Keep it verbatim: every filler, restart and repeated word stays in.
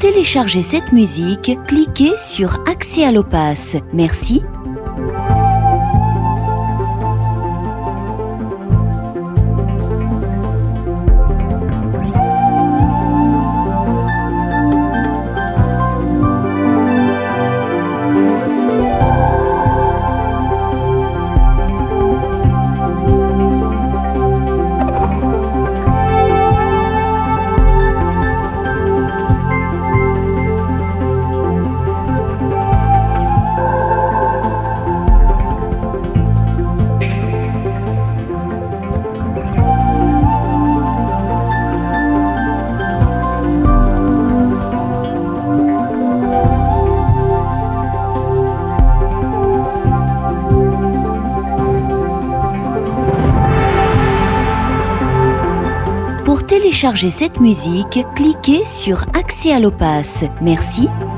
télécharger cette musique, cliquez sur Accès à l'Opass. Merci. Pour télécharger cette musique, cliquez sur Accès à l'Opass. Merci.